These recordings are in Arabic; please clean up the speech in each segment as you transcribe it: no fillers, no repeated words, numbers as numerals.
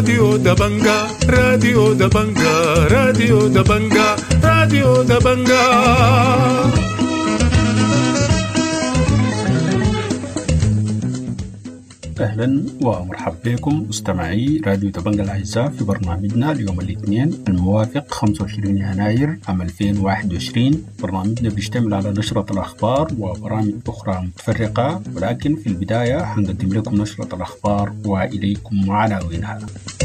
راديو دبنجا راديو دبنجا راديو دبنجا راديو دبنجا. أهلا ومرحبا بكم مستمعي راديو دبنجا الأعزاء في برنامجنا اليوم الاثنين الموافق 25 يناير عام 2021. برنامجنا بيشتمل على نشرة الأخبار وبرامج أخرى متفرقة، ولكن في البداية هنقدم لكم نشرة الأخبار وإليكم عناوينها.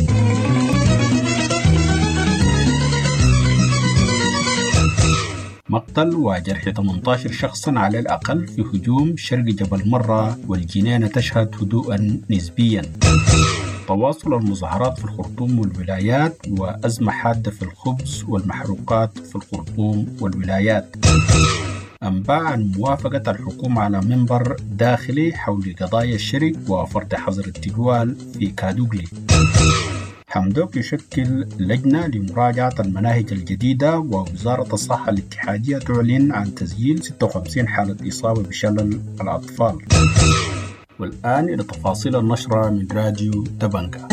مقتل وجرح 18 شخصا على الأقل في هجوم شرق جبل مرة، والجنينة تشهد هدوءا نسبيا. تواصل المظاهرات في الخرطوم والولايات، وأزمة حادة في الخبز والمحروقات في الخرطوم والولايات. أنباء عن موافقة الحكومة على منبر داخلي حول قضايا الشرق وفرض حظر التجوال في كادوغلي. حمدوك يشكل لجنة لمراجعة المناهج الجديدة، ووزارة الصحة الاتحادية تعلن عن تسجيل 56 حالة إصابة بشلل الأطفال. والآن إلى تفاصيل النشرة من راديو دبنجا.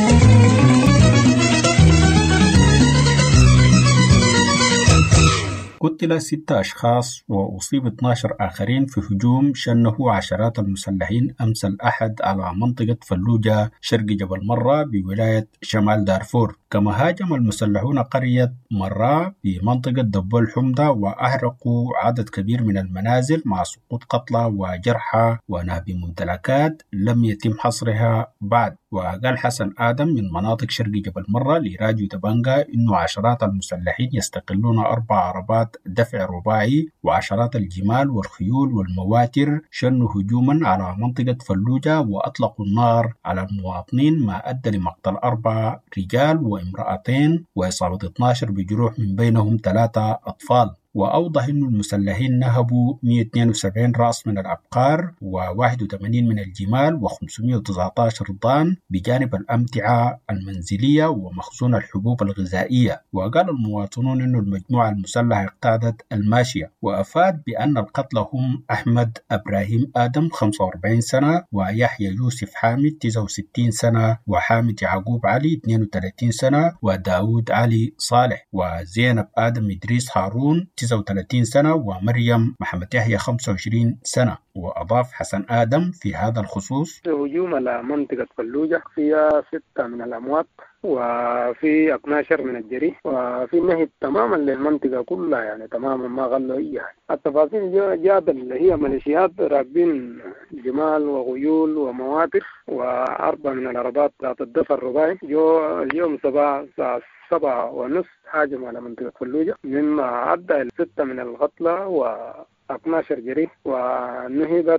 قتل 6 أشخاص وأصيب 12 آخرين في هجوم شنه عشرات المسلحين أمس الأحد على منطقة فلوجة شرق جبل مرة بولاية شمال دارفور. كما هاجم المسلحون قرية مرة بمنطقة دبو الحمدة وأحرقوا عدد كبير من المنازل مع سقوط قتلى وجرحى ونهب ممتلكات لم يتم حصرها بعد. وقال حسن آدم من مناطق شرق جبل مرة لراديو دبنجا إنه عشرات المسلحين يستقلون 4 عربات دفع رباعي وعشرات الجمال والخيول والمواتر شنوا هجوما على منطقة فلوجة وأطلقوا النار على المواطنين، ما أدى لمقتل 4 رجال وامرأتين وإصابة 12 بجروح من بينهم 3 أطفال. وأوضح أن المسلحين نهبوا 172 رأس من الأبقار و81 من الجمال و519 ضان بجانب الأمتعة المنزلية ومخزون الحبوب الغذائية. وقال المواطنون أن المجموعة المسلحة اقتادت الماشية. وأفاد بأن القتلى هم أحمد إبراهيم آدم 45 سنة، ويحيى يوسف حامد 69 سنة، وحامد يعقوب علي 32 سنة، وداود علي صالح، وزينب آدم إدريس هارون 39 سنة، ومريم محمد يحيى 25 سنة. وأضاف حسن آدم في هذا الخصوص: هجوم على منطقة فلوجة فيها 6 من الأموات وفي 12 من الجريح، وفي نهب تماما للمنطقة كلها، يعني تماما ما غلوا أي حاجة. التفاصيل جاد اللي هي ميليشيات راكبين جمال وغيول ومواتر و4 من العربات ذات الدفع الرباعي جو اليوم الساعة 7:30 هاجم على منطقة فلوجة، مما أدى 6 من القتلى و12 جريح، ونهبت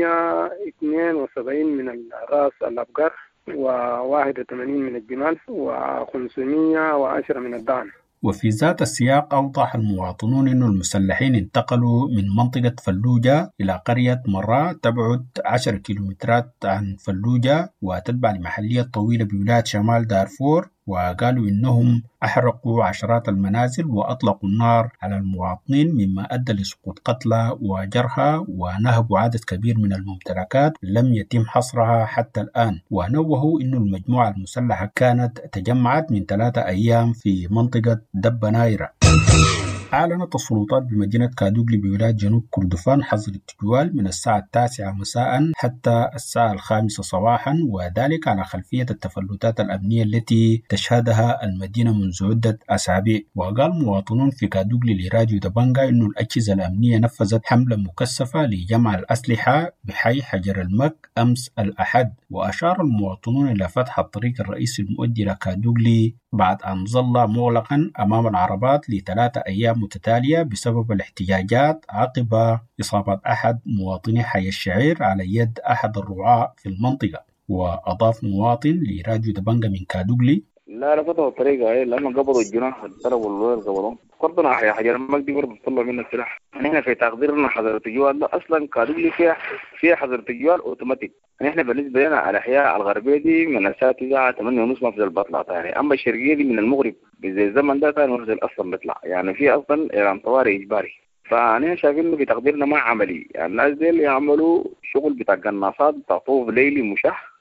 172 من الراس الأبقار و81 من الجمال و510 من الضان. وفي ذات السياق أوضح المواطنون أن المسلحين انتقلوا من منطقة فلوجة إلى قرية مرة تبعد 10 كيلومترات عن فلوجة وتتبع لمحلية طويلة بولاية شمال دارفور. وقالوا إنهم أحرقوا عشرات المنازل وأطلقوا النار على المواطنين، مما أدى لسقوط قتلى وجرحى، ونهبوا عدد كبير من الممتلكات لم يتم حصرها حتى الآن. ونوهوا إن المجموعة المسلحة كانت تجمعت من 3 أيام في منطقة دب نايرة. أعلنت السلطات بمدينة كادوغلي بولاية جنوب كردفان حظر التجوال من الساعة 9 مساء حتى الساعة 5 صباحا، وذلك على خلفية التفلتات الأمنية التي تشهدها المدينة منذ عدة أسابيع. وقال مواطنون في كادوغلي لراديو دبنجا إن الأجهزة الأمنية نفذت حملة مكثفة لجمع الأسلحة بحي حجر المك أمس الأحد. وأشار المواطنون إلى فتح الطريق الرئيسي المؤدي إلى كادوغلي بعد أن ظل مغلقا أمام العربات ل3 أيام متتالية بسبب الاحتجاجات عقب إصابة أحد مواطني حي الشعير على يد أحد الرعاة في المنطقة. وأضاف مواطن لراديو دبنجا من كادوغلي: لا فتحوا الطريقة هي لأنه قبضوا الجناح ضربوا الوير قبضوا قرضنا حجر المجدي برضه طلعوا منا السلاح. نحن في تقديرنا حظر التجوال ده أصلا كادوغلي فيها حظر تجوال أوتوماتيك. نحن بالنسبة لنا على الأحياء الغربية دي من الساعة 9 8:30 ما في البطلع ثاني، أما الشرقية دي من المغرب زي الزمن ده ثاني ما في أصلا بيطلع، يعني في أصلا إعلان طوارئ إجباري. فأنا شايفين إنه في تقديرنا ما عملي، يعني الناس دي اللي يعملوا شغل بتاع قناصات بتاع طوف ليلي مشح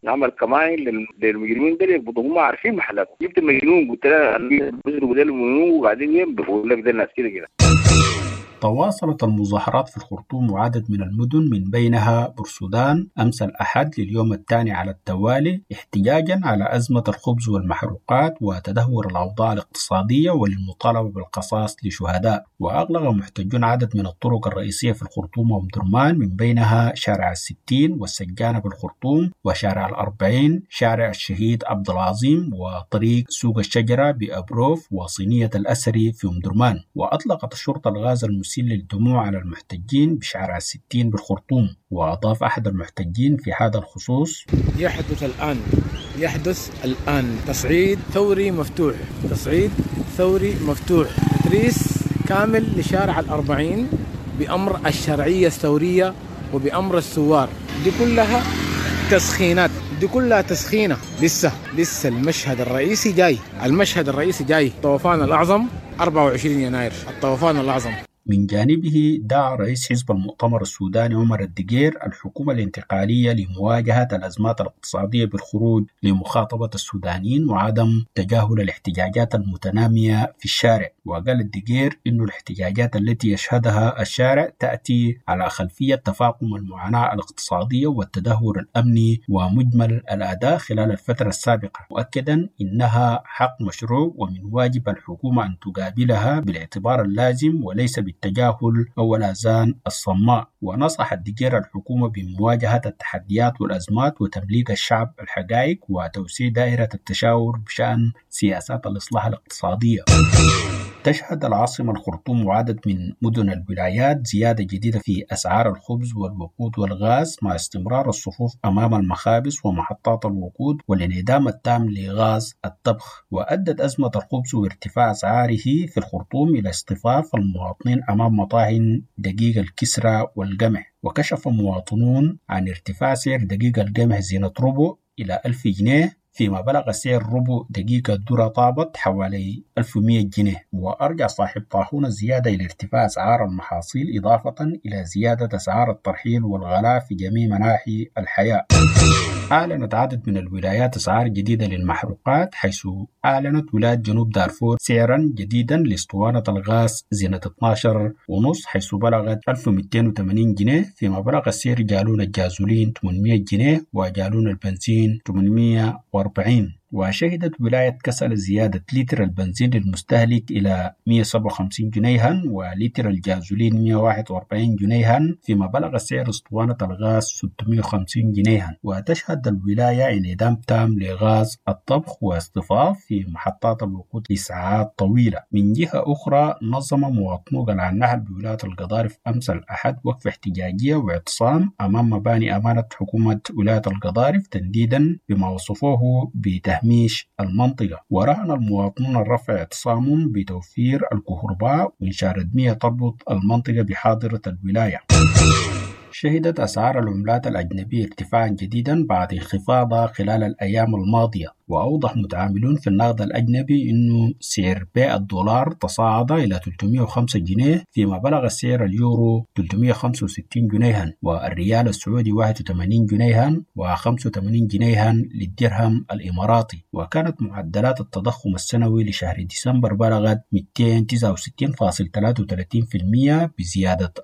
نعمل كمان للمجرمين دول يقبضوا ما عارفين محلاتهم. جبت المجنون قلت له بيسرقوا ده المجنون وقاعدين ينبغوا لك ده الناس كده. تواصلت المظاهرات في الخرطوم وعدد من المدن من بينها بورسودان أمس الأحد لليوم الثاني على التوالي احتجاجا على أزمة الخبز والمحروقات وتدهور الأوضاع الاقتصادية وللمطالبة بالقصاص لشهداء. وأغلق محتجون عدد من الطرق الرئيسية في الخرطوم ومدرمان من بينها شارع الستين والسجانة بالخرطوم وشارع الأربعين، شارع الشهيد عبد العظيم، وطريق سوق الشجرة بأبروف وصينية الأسري في مدرمان. وأطلقت الشرطة الغاز المسيل للدموع على المحتجين بشارع الستين بالخرطوم. وأضاف أحد المحتجين في هذا الخصوص: يحدث الآن تصعيد ثوري مفتوح تدريس كامل لشارع الأربعين بأمر الشرعية الثورية وبأمر الثوار. دي كلها تسخينات، دي كلها تسخينة. لسه المشهد الرئيسي جاي الطوفان الأعظم 24 يناير الطوفان الأعظم. من جانبه دعا رئيس حزب المؤتمر السوداني عمر الدقير الحكومة الانتقالية لمواجهة الأزمات الاقتصادية بالخروج لمخاطبة السودانيين وعدم تجاهل الاحتجاجات المتنامية في الشارع. وقال الدقير إن الاحتجاجات التي يشهدها الشارع تأتي على خلفية تفاقم المعاناة الاقتصادية والتدهور الأمني ومجمل الأداء خلال الفترة السابقة، مؤكدا إنها حق مشروع ومن واجب الحكومة أن تقابلها بالاعتبار اللازم وليس بالتجاهل أو الآذان الصماء. ونصح الدقير الحكومة بمواجهة التحديات والأزمات وتمليك الشعب الحقائق وتوسيع دائرة التشاور بشأن سياسات الإصلاح الاقتصادية. تشهد العاصمة الخرطوم وعدد من مدن الولايات زيادة جديدة في أسعار الخبز والوقود والغاز مع استمرار الصفوف أمام المخابز ومحطات الوقود والانعدام التام لغاز الطبخ. وأدت أزمة الخبز وارتفاع أسعاره في الخرطوم إلى اصطفاف المواطنين أمام مطاعم دقيق الكسرى والقمح. وكشف مواطنون عن ارتفاع سعر دقيق القمح زينة ربع إلى 1000 جنيه، فيما بلغ سعر ربع دقيقة الذرة طابت حوالي 1100 جنيه. وأرجع صاحب طاحون الزيادة إلى ارتفاع أسعار المحاصيل إضافة إلى زيادة أسعار الترحيل والغلاء في جميع مناحي الحياة. أعلنت عدد من الولايات أسعار جديدة للمحروقات، حيث أعلنت ولاية جنوب دارفور سعرا جديدا لاسطوانة الغاز زينة 12.5 حيث بلغت 1280 جنيه، فيما بلغ سعر جالون الجازولين 800 جنيه وجالون البنزين 840. وشهدت ولاية كسل زيادة لتر البنزين للمستهلك إلى 157 جنيها ولتر الجازولين 141 جنيها، فيما بلغ سعر اسطوانة الغاز 650 جنيها. وتشهد الولاية انعدام تام لغاز الطبخ واصطفاف في محطات الوقود لساعات طويلة. من جهة أخرى نظم مواطنو قلعة النحل بولاية القضارف أمس الأحد وقفة احتجاجية واعتصام أمام مباني أمانة حكومة ولاية القضارف تنديدا بما وصفوه بتهميش المنطقة. ورهن المواطنون الرفع اعتصامهم بتوفير الكهرباء وإنشاء ردمية تربط المنطقة بحاضرة الولاية. شهدت أسعار العملات الأجنبية ارتفاعا جديدا بعد انخفاضها خلال الأيام الماضية. وأوضح متعاملون في النقد الأجنبي أنه سعر بيع الدولار تصاعد إلى 305 جنيه، فيما بلغ سعر اليورو 365 جنيها والريال السعودي 81 جنيها و85 جنيها للدرهم الإماراتي. وكانت معدلات التضخم السنوي لشهر ديسمبر بلغت 269.33% بزيادة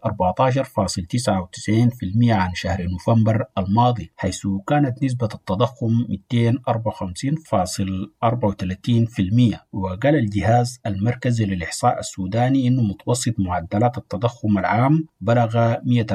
14.99% عن شهر نوفمبر الماضي، حيث كانت نسبة التضخم 254.34%. وقال الجهاز المركزي للإحصاء السوداني إنه متوسط معدلات التضخم العام بلغ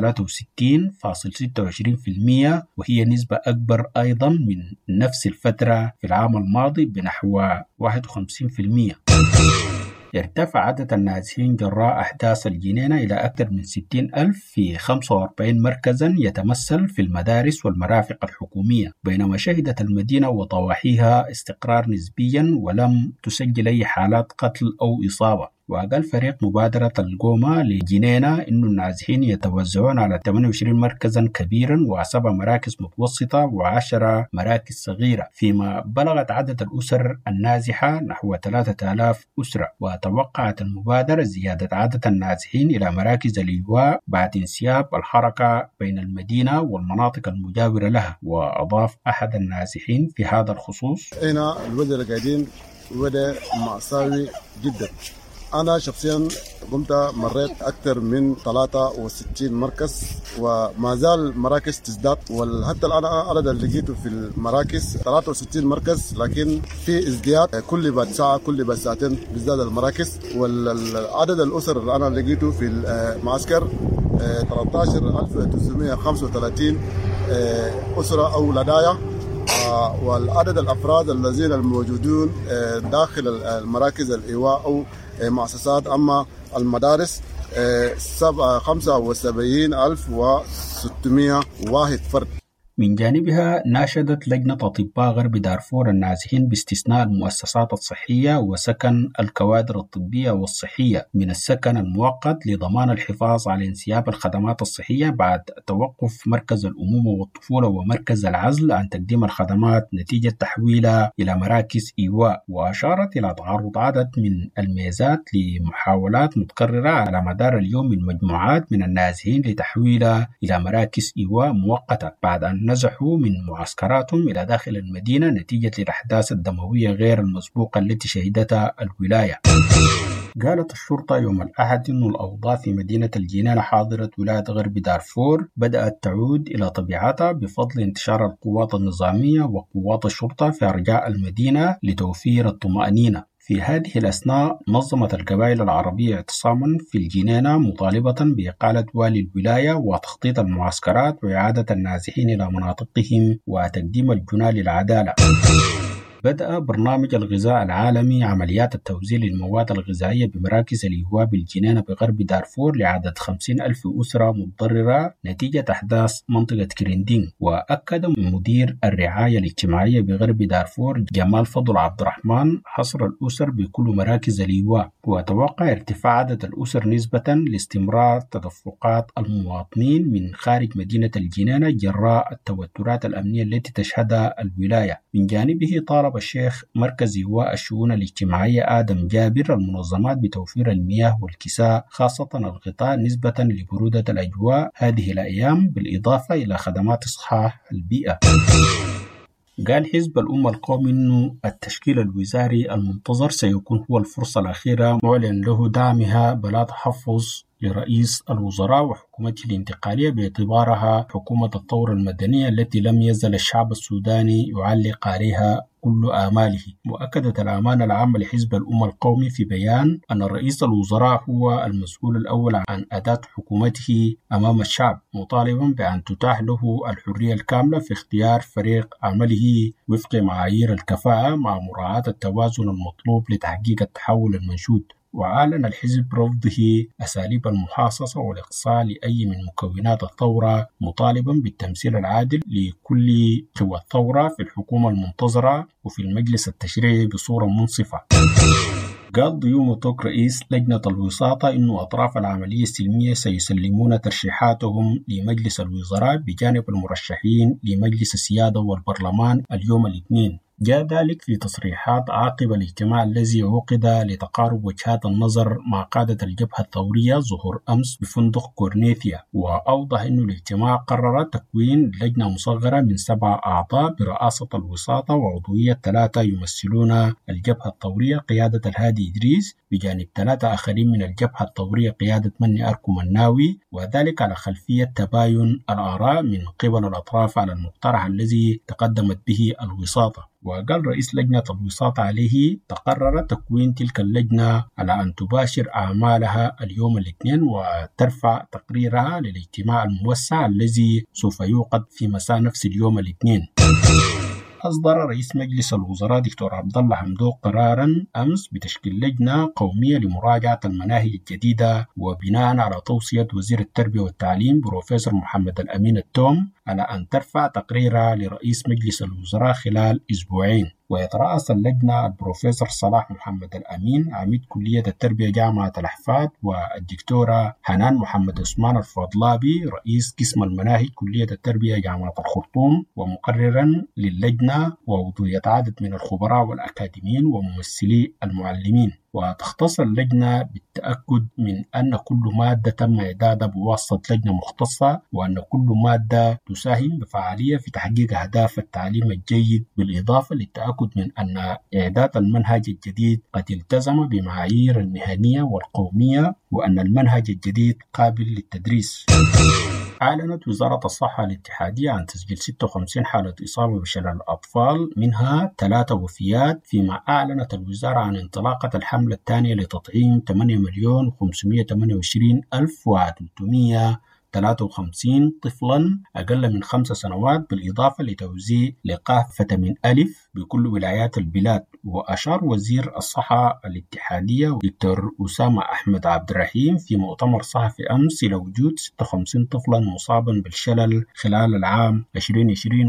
163.26%، وهي نسبة أكبر أيضا من نفس الفترة في العام الماضي بنحو 51%. ارتفع عدد النازحين جراء أحداث الجنينة إلى أكثر من 60,000 في 45 مركزا يتمثل في المدارس والمرافق الحكومية، بينما شهدت المدينة وضواحيها استقرار نسبيا ولم تسجل أي حالات قتل أو إصابة. وقال فريق مبادرة القومة لجنينة إنه النازحين يتوزعون على 28 مركزا كبيرا و7 مراكز متوسطة و10 مراكز صغيرة، فيما بلغت عدد الأسر النازحة نحو 3000 أسرة. وتوقعت المبادرة زيادة عدد النازحين إلى مراكز الإيواء بعد انسياب الحركة بين المدينة والمناطق المجاورة لها. وأضاف أحد النازحين في هذا الخصوص: هنا الوضع اللي قاعدين وضع مأساوي جدا. أنا شخصيا مريت أكثر من 63 مركز وما زال مراكز تزداد، وحتى الآن عدد اللي لقيته في المراكز 63 مركز، لكن في ازدياد كل بعد ساعة كل بعد ساعتين بيزداد المراكز. والعدد الأسر اللي أنا لقيته في المعسكر 13935 أسرة أو لدايا، والعدد الأفراد الذين الموجودون داخل المراكز الإيواء أو مؤسسات أما المدارس 77601 فرد. من جانبها ناشدت لجنة أطباء غرب دارفور النازحين باستثناء المؤسسات الصحية وسكن الكوادر الطبية والصحية من السكن المؤقت لضمان الحفاظ على انسياب الخدمات الصحية بعد توقف مركز الأمومة والطفولة ومركز العزل عن تقديم الخدمات نتيجة تحويلها إلى مراكز إيواء. وأشارت إلى تعرض عدد من الميزات لمحاولات متكررة على مدار اليوم من مجموعات من النازحين لتحويلها إلى مراكز إيواء مؤقتة بعد أن نزحوا من معسكراتهم إلى داخل المدينة نتيجة للأحداث الدموية غير المسبوقة التي شهدتها الولاية. قالت الشرطة يوم الأحد أن الأوضاع في مدينة الجنينة حاضرة ولاية غرب دارفور بدأت تعود إلى طبيعتها بفضل انتشار القوات النظامية وقوات الشرطة في أرجاء المدينة لتوفير الطمأنينة. في هذه الأثناء نظمت القبائل العربية اعتصاما في الجنينة مطالبة بإقالة والي الولاية وتخطيط المعسكرات وإعادة النازحين إلى مناطقهم وتقديم الجنى للعدالة. بدأ برنامج الغذاء العالمي عمليات التوزيع للمواد الغذائية بمراكز الإيواء بالجنينة بغرب دارفور لعدد 50,000 أسرة متضررة نتيجة أحداث منطقة كريندين. وأكد مدير الرعاية الاجتماعية بغرب دارفور جمال فضل عبد الرحمن حصر الأسر بكل مراكز الإيواء، وتوقع ارتفاع عدد الأسر نسبة لاستمرار تدفقات المواطنين من خارج مدينة الجنينة جراء التوترات الأمنية التي تشهدها الولاية. من جانبه طالب الشيخ مركز إيواء الشؤون الاجتماعية آدم جابر المنظمات بتوفير المياه والكساء خاصة الغطاء نسبة لبرودة الأجواء هذه الأيام بالإضافة إلى خدمات إصحاح البيئة. قال حزب الأمة القومي أنه التشكيل الوزاري المنتظر سيكون هو الفرصة الأخيرة معلن له دعمها بلا تحفظ لرئيس الوزراء وحكومته الانتقالية باعتبارها حكومة الثورة المدنية التي لم يزل الشعب السوداني يعلق عليها كل آماله. وأكدت الأمانة العامة لحزب الأمة القومي في بيان أن رئيس الوزراء هو المسؤول الأول عن أداة حكومته أمام الشعب، مطالبا بأن تتاح له الحرية الكاملة في اختيار فريق عمله وفق معايير الكفاءة مع مراعاة التوازن المطلوب لتحقيق التحول المنشود. وأعلن الحزب رفضه أساليب المحاصصة والإقصاء لأي من مكونات الثورة، مطالبا بالتمثيل العادل لكل قوى الثورة في الحكومة المنتظرة وفي المجلس التشريعي بصورة منصفة. قال ضيوم توك رئيس لجنة الوساطة إن أطراف العملية السلمية سيسلمون ترشيحاتهم لمجلس الوزراء بجانب المرشحين لمجلس السيادة والبرلمان اليوم الاثنين. جاء ذلك في تصريحات عقب الاجتماع الذي عقد لتقارب وجهات النظر مع قادة الجبهة الثورية ظهور أمس بفندق كورنيثيا. وأوضح أن الاجتماع قرر تكوين لجنة مصغرة من 7 أعضاء برئاسة الوساطة وعضوية 3 يمثلون الجبهة الثورية قيادة الهادي إدريس بجانب 3 آخرين من الجبهة الثورية قيادة مني أركو مناوي، وذلك على خلفية تباين الآراء من قبل الأطراف على المقترح الذي تقدمت به الوساطة. وقال رئيس لجنة الوساطة عليه تقرر تكوين تلك اللجنة على أن تباشر أعمالها اليوم الاثنين وترفع تقريرها للاجتماع الموسع الذي سوف يوقد في مساء نفس اليوم الاثنين. أصدر رئيس مجلس الوزراء دكتور عبد الله حمدوق قراراً أمس بتشكيل لجنة قومية لمراجعة المناهج الجديدة وبناء على توصية وزير التربية والتعليم بروفيسور محمد الأمين التوم على أن ترفع تقريرها لرئيس مجلس الوزراء خلال 2 أسبوع. ويترأس اللجنة البروفيسور صلاح محمد الأمين عميد كلية التربية جامعة الأحفاد، والدكتورة حنان محمد عثمان الفضلابي رئيس قسم المناهج كلية التربية جامعة الخرطوم، ومقررا للجنة وعضوية عدد من الخبراء والأكاديميين وممثلي المعلمين. وتختص اللجنة بالتأكد من أن كل مادة تم إعدادها بواسطة لجنة مختصة، وأن كل مادة تساهم بفعالية في تحقيق أهداف التعليم الجيد، بالإضافة للتأكد من أن إعداد المنهج الجديد قد التزم بمعايير المهنية والقومية، وأن المنهج الجديد قابل للتدريس. أعلنت وزارة الصحة الاتحادية عن تسجيل 56 حالة إصابة بشلل الأطفال، منها 3 وفيات، فيما أعلنت الوزارة عن انطلاقة الحملة الثانية لتطعيم 8,528,353 طفلا أقل من 5 سنوات، بالإضافة لتوزيع لقاح فيتامين ألف بكل ولايات البلاد. وأشار وزير الصحة الاتحادية دكتور أسامة أحمد عبد الرحيم في مؤتمر صحفي أمس إلى وجود 56 طفلا مصابا بالشلل خلال العام 2020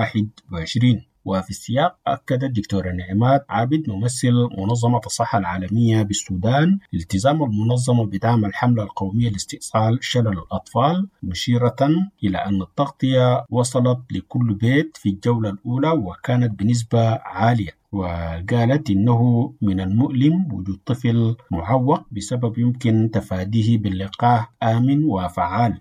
و21. وفي السياق أكدت دكتورة نعمات عابد ممثل منظمة الصحة العالمية بالسودان التزام المنظمة بدعم الحملة القومية لاستئصال شلل الأطفال، مشيرة إلى أن التغطية وصلت لكل بيت في الجولة الأولى وكانت بنسبة عالية. وقالت إنه من المؤلم وجود طفل معوق بسبب يمكن تفاديه باللقاح آمن وفعال.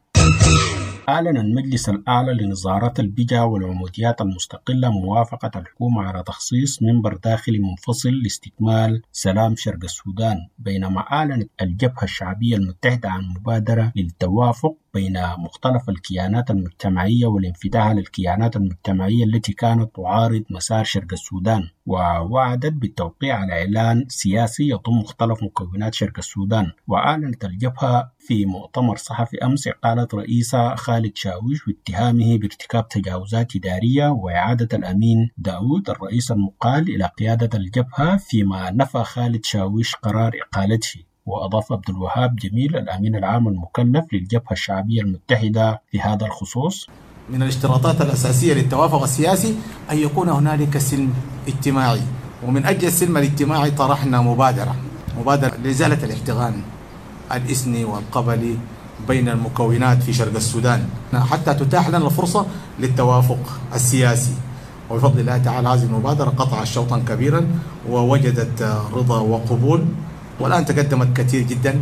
أعلن المجلس الأعلى لنظارات البيئة والعموديات المستقلة موافقة الحكومة على تخصيص منبر داخلي منفصل لاستكمال سلام شرق السودان، بينما أعلنت الجبهة الشعبية المتحدة عن مبادرة للتوافق بين مختلف الكيانات المجتمعية والانفتاح على الكيانات المجتمعية التي كانت تعارض مسار شرق السودان، ووعدت بالتوقيع على إعلان سياسي يضم مختلف مكونات شرق السودان. وأعلنت الجبهة في مؤتمر صحفي أمس إقالة رئيسها خالد شاويش واتهامه بارتكاب تجاوزات إدارية، وإعادة الأمين داود الرئيس المقال إلى قيادة الجبهة، فيما نفى خالد شاويش قرار إقالته. وأضاف عبد الوهاب جميل الأمين العام المكلف للجبهة الشعبية المتحدة في هذا الخصوص: من الاشتراطات الأساسية للتوافق السياسي أن يكون هنالك سلم اجتماعي، ومن أجل السلم الاجتماعي طرحنا مبادرة لإزالة الاحتقان الإثني والقبلي بين المكونات في شرق السودان حتى تتاح لنا الفرصة للتوافق السياسي. وبفضل الله تعالى هذه المبادرة قطعت شوطا كبيرا ووجدت رضا وقبول، والآن تقدمت كثير جدا،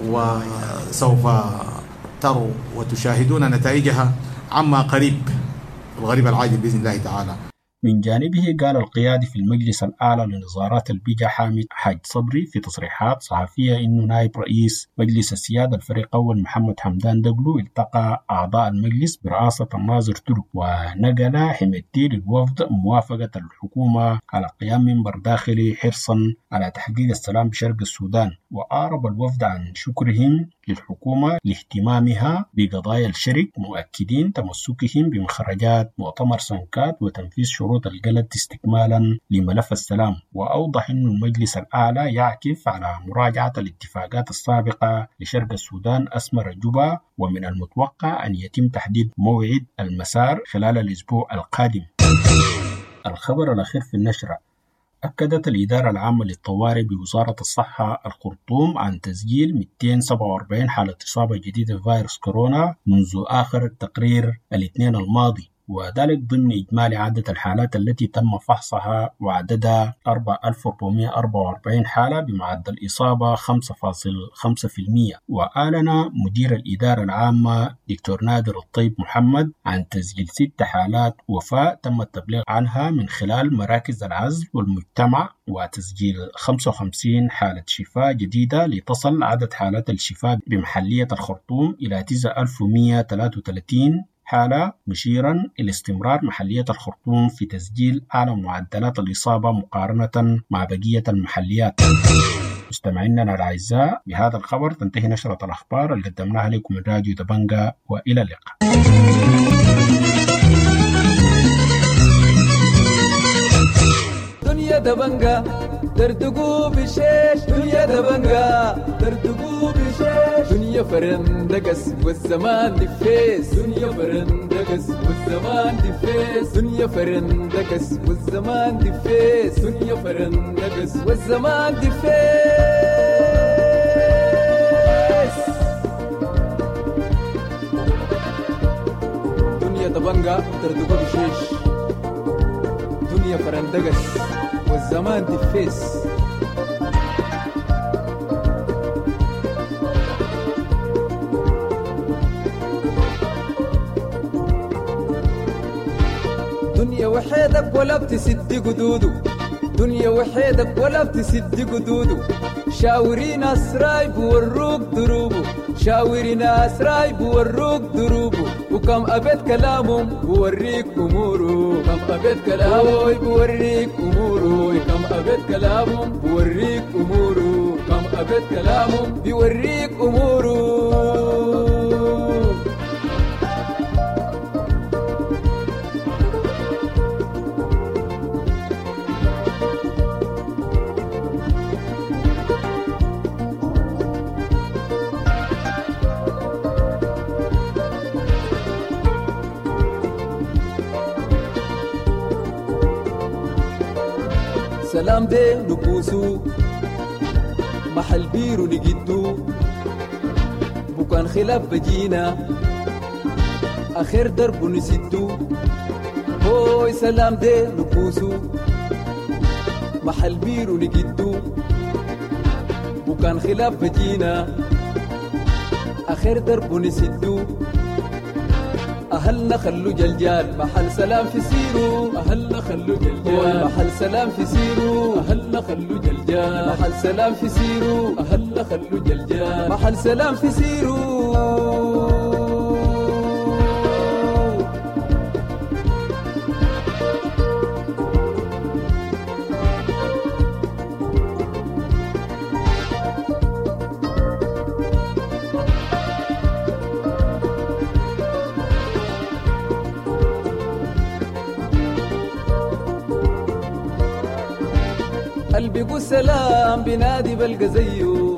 وسوف تروا وتشاهدون نتائجها عما قريب الغريب العاجل بإذن الله تعالى. من جانبه قال القيادي في المجلس الأعلى لنظارات البيئة حامد حاج صبري في تصريحات صحفية إنه نائب رئيس مجلس السيادة الفريق أول محمد حمدان دقلو التقى أعضاء المجلس برئاسة الناظر ترك، ونقل حميدتي للوفد موافقة الحكومة على قيام منبر داخلي حرصا على تحقيق السلام بشرق السودان. وأعرب الوفد عن شكرهم للحكومة لاهتمامها بقضايا الشرق، مؤكدين تمسكهم بمخرجات مؤتمر سنكات وتنفيذ شروط الجلد استكمالا لملف السلام. وأوضح أن المجلس الأعلى يعكف على مراجعة الاتفاقات السابقة لشرق السودان أسمر جوبا، ومن المتوقع أن يتم تحديد موعد المسار خلال الأسبوع القادم. الخبر الأخير في النشرة: أكدت الإدارة العامة للطوارئ بوزارة الصحة الخرطوم عن تسجيل 247 حالة إصابة جديدة بفيروس كورونا منذ آخر التقرير الاثنين الماضي، وذلك ضمن إجمالي عدد الحالات التي تم فحصها وعددها 4444 حالة بمعدل إصابة 5.5%. وأعلن مدير الإدارة العامة دكتور نادر الطيب محمد عن تسجيل 6 حالات وفاة تم التبليغ عنها من خلال مراكز العزل والمجتمع، وتسجيل 55 حالة شفاء جديدة لتصل عدد حالات الشفاء بمحلية الخرطوم إلى 9133 حالة، مشيرا إلى استمرار محلية الخرطوم في تسجيل أعلى معدلات الإصابة مقارنة مع بقية المحليات. مستمعينا الأعزاء، بهذا الخبر تنتهي نشرة الأخبار اللي قدمناها لكم من راديو دبنجة، وإلى اللقاء. دنيا دبنجة ترتقوا بشيش، دنيا دبنجة ترتقوا بشيش، دنيا دنيا فرندقس والزمان دفيس دنيا فرندقس والزمان دفيس دنيا فرندقس والزمان دفيس دنيا فرندقس والزمان دفيس دنيا طبنجة تردقو بشيش دنيا فرندقس والزمان دفيس دنيا وحيدك ولا بتسد قدوده دنيا وحيدك ولا بتسد قدوده شاورين أسراي بوروك دروبه شاورين أسراي بوروك دروبه وكم أبد كلامهم بوريك أموره كم أبد كلامهم بوريك أموره كم أبد كلامهم بوريك أموره كم أبد كلامهم بوريك أموره سلام دي نبوسو محل بيرو نجدو بكان خلاف بجينا آخر درب نسدو هوي سلام دي نبوسو محل بيرو نجدو بكان خلاف بجينا آخر درب نسدو أهلنا خلو جلجال محل سلام في سيرو أهلنا خلو جلجال محل سلام في سيرو أهلنا خلو جلجال محل سلام في سيرو أهلنا خلو جلجال محل سلام في سيرو قلبي قول سلام بنادي بلقى زيه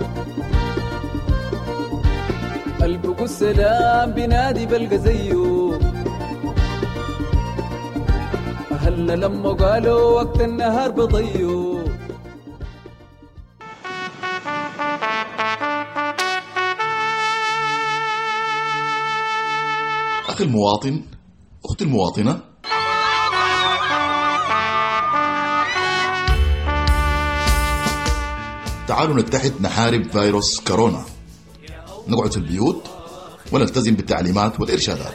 قلبي قول سلام بنادي بلقى زيه أهلنا لما قالوا وقت النهار بضيه أخي المواطن أختي المواطنة تعالوا نتحد نحارب فيروس كورونا نقعد في البيوت ونلتزم بالتعليمات والإرشادات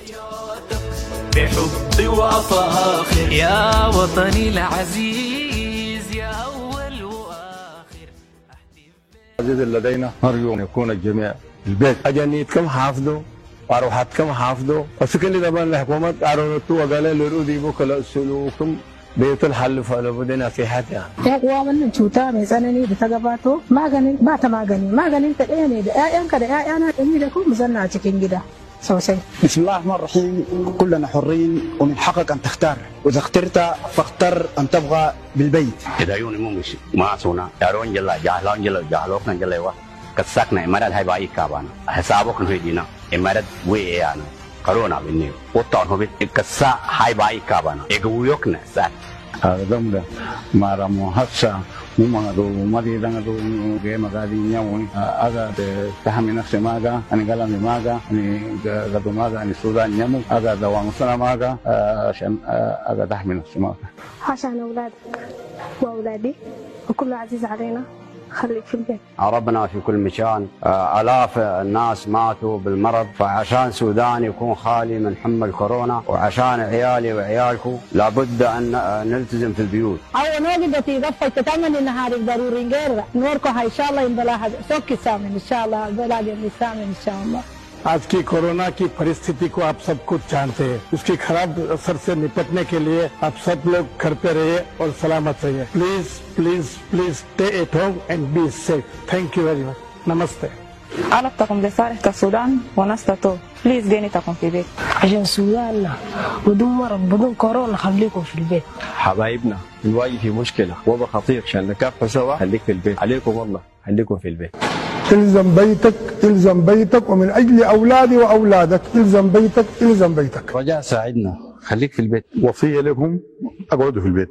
بحب وفاخر يا وطني العزيز يا أول وآخر العزيز لدينا نرجو أن يكون الجميع البيت أجنيت كم حافظوا وأروحات كم حافظوا وسكن لي دبان الحكومة أرونتو وقال لرودي بكلا سلوكم بيت الحل فلو بدنا في حياتها يقوى من شوتا ميزانني بتجاباته ما غني بات ما غني تديني ده كده أنا إني لكم مزنع تكين جدا سوسي. بسم الله الرحمن الرحيم كلنا حرين ومن حقك أن تختار وإذا اخترت فاختر أن تبغى بالبيت إذا يوني مش ما سونا يارون جلا جاهلون جلا جاهلوكنا جلا وا كسكنا إمارات هاي باي كابانا حسابك نهيدينا إمارات ويانا كورونا بيني وطن هو بيتكسا هاي باي كابانا إجويوكنا سات هذا دمدا ما رامو هسا مما دو مادي دعنا دو جه مقادي نياوي أجا تهمي نفسي ماجا أنا قلمي ماجا أنا قدو ماجا أنا سودان نيامو أجا دوام سنا ماجا عشان أجا تهمي نفسي ماجا عشان أولادك وأولادي وكل عزيز علينا خليك في البيت. ربنا في كل مكان آلاف الناس ماتوا بالمرض فعشان سودان يكون خالي من حمى كورونا وعشان عيالي وعيالكم لابد أن نلتزم في البيوت. أول نوجد في غفة تتمنى النهار ضروري غير نوركم إن شاء الله إن بلاها سوكي سامن إن شاء الله بلاها سامن إن شاء الله. आज की कोरोना की परिस्थिति को आप सब कुछ जानते हैं उसकी खराब असर से निपटने के लिए आप सब लोग घर पे रहिए और सलामत रहिए please please please stay at home and be safe thank you very much नमस्ते علاقتكم لصالح السودان ونستطيع بليز دينتكم في البيت عشان سوداننا بدون مرض بدون كورونا خليكم في البيت حبايبنا الواجه في مشكلة وضع خطير عشان نكافحه سوا خليك في البيت عليكم والله خليكم في البيت الزم بيتك، الزم بيتك، ومن أجل أولادي وأولادك الزم بيتك، الزم بيتك. رجاء ساعدنا، خليك في البيت. وصية لكم اقعدوا في البيت.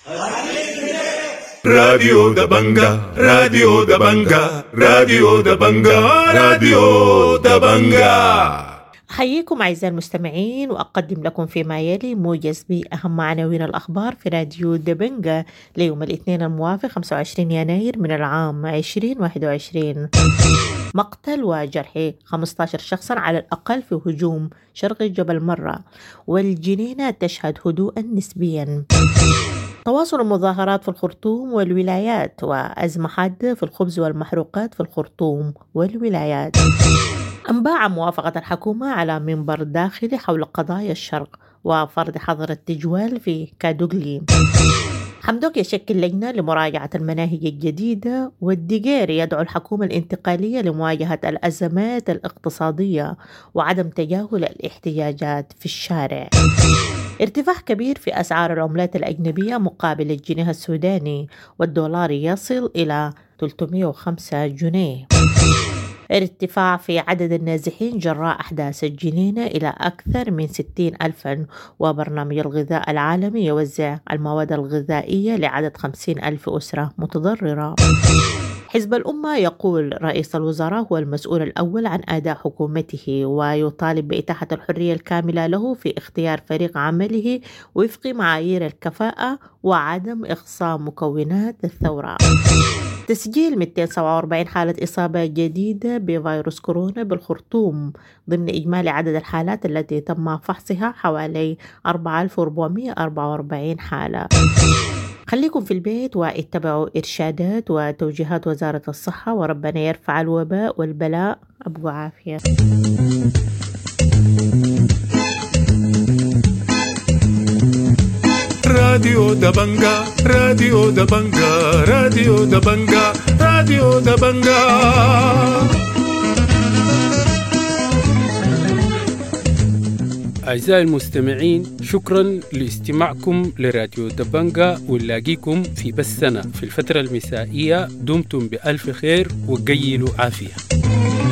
راديو دبنجا، راديو دبنجا، راديو دبنجا، راديو دبنجا. أحييكم أعزائي المستمعين وأقدم لكم فيما يلي موجز بأهم عناوين الأخبار في راديو دبنجا ليوم الاثنين الموافق 25 يناير من العام 2021. مقتل وجرح 15 شخصا على الأقل في هجوم شرق جبل مرة، والجنينة تشهد هدوءا نسبيا. تواصل المظاهرات في الخرطوم والولايات، وأزمة حادة في الخبز والمحروقات في الخرطوم والولايات. أنباء عن موافقة الحكومة على منبر داخلي حول قضايا الشرق وفرض حظر التجوال في كادوغلي. حمدوك يشكل لجنة لمراجعة المناهج الجديدة، والدقير يدعو الحكومة الانتقالية لمواجهة الأزمات الاقتصادية وعدم تجاهل الاحتياجات في الشارع. ارتفاع كبير في أسعار العملات الأجنبية مقابل الجنيه السوداني، والدولار يصل إلى 305 جنيه. ارتفاع في عدد النازحين جراء أحداث الجنينة إلى أكثر من 60,000، وبرنامج الغذاء العالمي يوزع المواد الغذائية لعدد 50,000 أسرة متضررة. حزب الأمة يقول رئيس الوزراء هو المسؤول الأول عن أداء حكومته، ويطالب بإتاحة الحرية الكاملة له في اختيار فريق عمله وفق معايير الكفاءة وعدم إخصاء مكونات الثورة. تسجيل 247 حالة إصابة جديدة بفيروس كورونا بالخرطوم ضمن إجمالي عدد الحالات التي تم فحصها حوالي 4444 حالة. خليكم في البيت واتبعوا إرشادات وتوجيهات وزارة الصحة، وربنا يرفع الوباء والبلاء. أبو عافية. راديو دبنجا، راديو دبنجا، راديو دبنجا، راديو دبنجا. أعزائي المستمعين، شكرا لاستماعكم لراديو دبنجا، ونلاقيكم في بثنا في الفترة المسائية. دمتم بألف خير وقيلوا عافية.